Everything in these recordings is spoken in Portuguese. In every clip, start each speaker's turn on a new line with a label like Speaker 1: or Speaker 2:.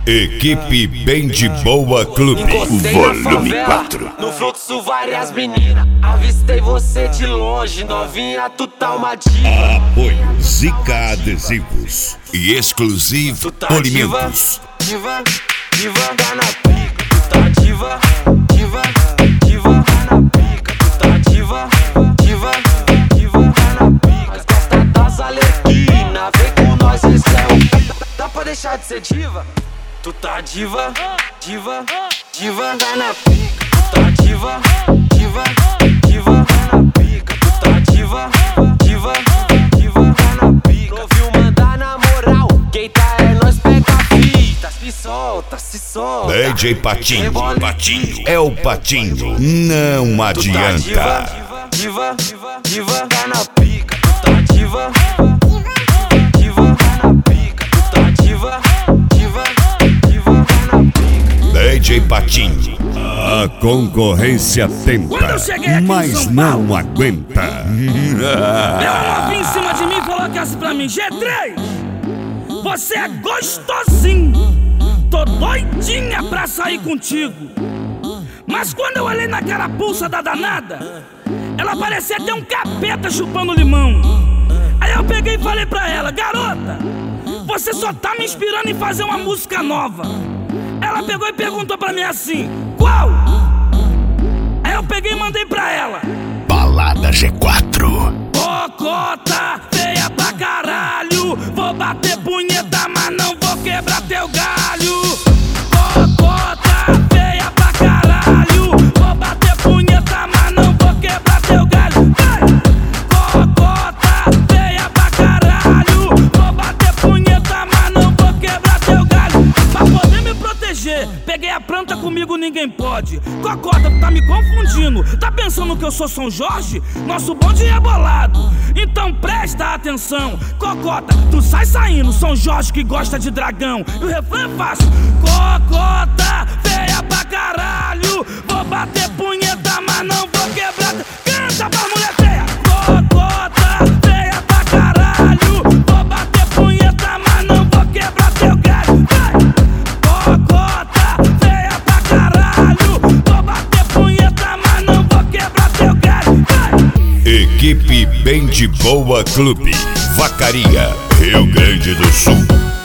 Speaker 1: Equipe Bem de Boa Clube.
Speaker 2: Volume 4. No fluxo várias meninas, avistei você de longe, novinha, tu tá uma diva.
Speaker 1: Apoio Zica Adesivos e Exclusivo Polimentos.
Speaker 2: Diva, tá na pica. Tu tá diva, tá na pica. Tu tá diva, tá na pica. Mas gosta das alerquinas, vem com nós, esse é o... Dá pra deixar de ser diva? Tu tá diva, tá na pica. Tu tá diva, tá na pica. Tu tá diva, tá na pica. Ouviu mandar na moral, quem tá é nós, pega a fita. Se solta.
Speaker 1: DJ Patinho é o Patinho, não adianta.
Speaker 2: Diva, tá na pica. Tu tá diva, tá na pica. Tu tá diva, tá na pica.
Speaker 1: DJ Patinho, a concorrência tenta, mas não aguenta.
Speaker 3: Ela vinha em cima de mim e falou que assim pra mim: G3, você é gostosinho, tô doidinha pra sair contigo. Mas quando eu olhei naquela pulsa da danada, ela parecia ter um capeta chupando limão. Aí eu peguei e falei pra ela: garota, você só tá me inspirando em fazer uma música nova. Ela pegou e perguntou pra mim assim: qual? Aí eu peguei e mandei pra ela:
Speaker 1: Balada G4.
Speaker 3: Cocota, feia pra caralho, vou bater punheta, mas não vou quebrar teu galho. Cocota, feia pra caralho, vou bater punheta, mas não vou quebrar teu galho. Cocota, feia pra caralho, vou bater punheta, mas não vou quebrar teu galho. Pra poder me proteger, peguei a planta, comigo ninguém pode. Cocota, tu tá me confundindo, tá pensando que eu sou São Jorge? Nosso bonde é bolado, então presta atenção. Cocota, tu sai saindo, São Jorge que gosta de dragão. E o refrão é fácil: cocota, feia pra caralho, vou bater punheta, mas não vou quebrar. Canta pra mulher feia. Cocota, feia pra caralho, vou bater punheta, mas não vou quebrar teu galho. Cocota, feia pra caralho, vou bater punheta, mas não vou quebrar teu galho.
Speaker 1: Equipe Bem de Boa Clube, Vacaria, Rio Grande do Sul.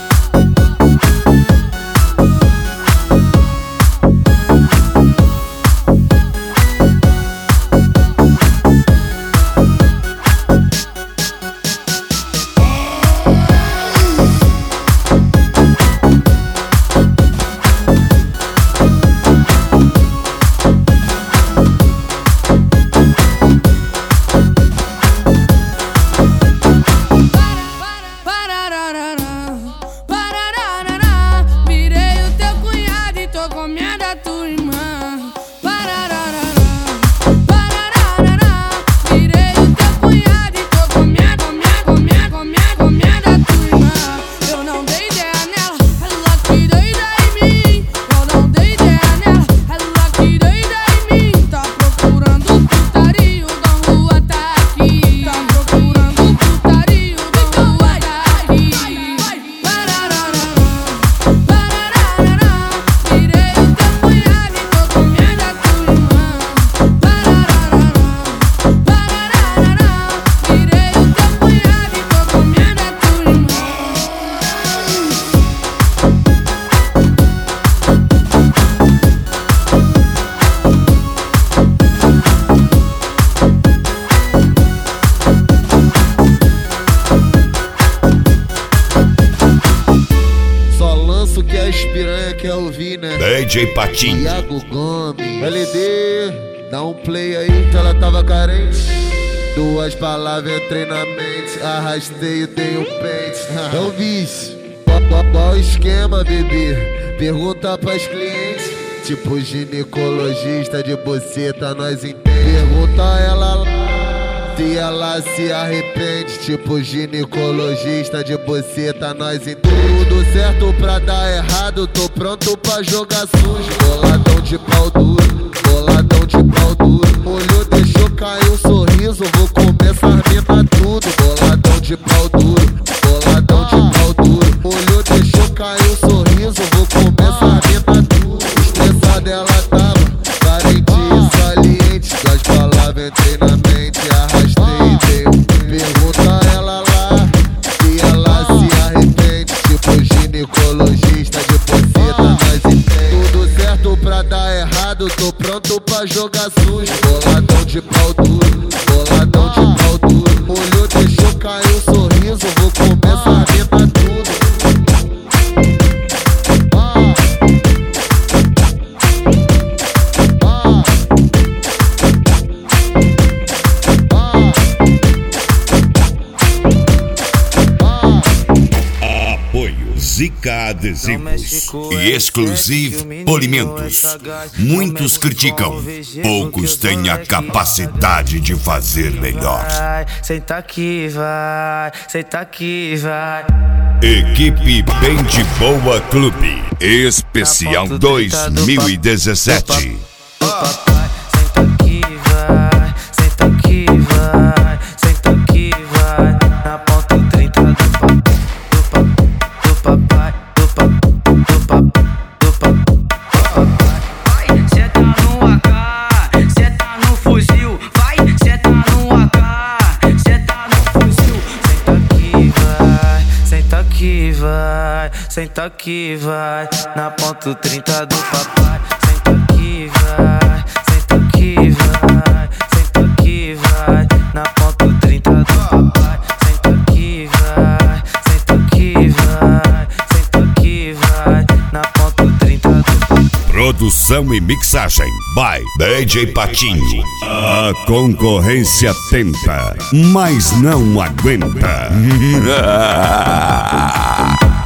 Speaker 4: Quer ouvir, né?
Speaker 1: DJ Patinho,
Speaker 4: Iago Gomes, LD, dá um play aí que ela tava carente. Duas palavras entrei na mente, arrastei e dei um pente. É o vício, qual esquema, bebê? Pergunta pras clientes, tipo ginecologista de buceta, nós entende. Pergunta ela lá se ela se arrepende, tipo ginecologista de buceta, nós entende. Tudo certo pra dar errado, tô pronto pra jogar sujo. Boladão de pau duro, olhou, deixou cair um sorriso, vou começar a mina tudo. Boladão de pau duro, olhou, deixou cair um sorriso, vou começar dar errado, tô pronto pra jogar sujo. Boladão de pau duro, boladão de pau duro. Olhou, deixou cair o sorriso, vou começar a arrebentar tudo.
Speaker 1: Zica Adesivos e Exclusive Polimentos. Muitos criticam, poucos têm a capacidade de fazer melhor.
Speaker 2: Senta aqui, vai, senta aqui, vai.
Speaker 1: Equipe Bem de Boa Clube, especial 2017.
Speaker 2: Senta aqui, vai, senta aqui, vai, senta aqui, vai. Na ponta 30 do papai, do papai. Vai, senta no AK, senta no fuzil. Vai, senta no AK, senta no fuzil. Senta aqui, vai, senta aqui, vai. Na ponta 30 do papai. Senta aqui, vai, senta aqui, vai, senta aqui, vai. Na ponta 30 do papai. Senta aqui, vai, senta aqui, vai, senta aqui, vai. Na ponta 30 do papai.
Speaker 1: Produção e mixagem by DJ Patinho. A concorrência tenta, mas não aguenta.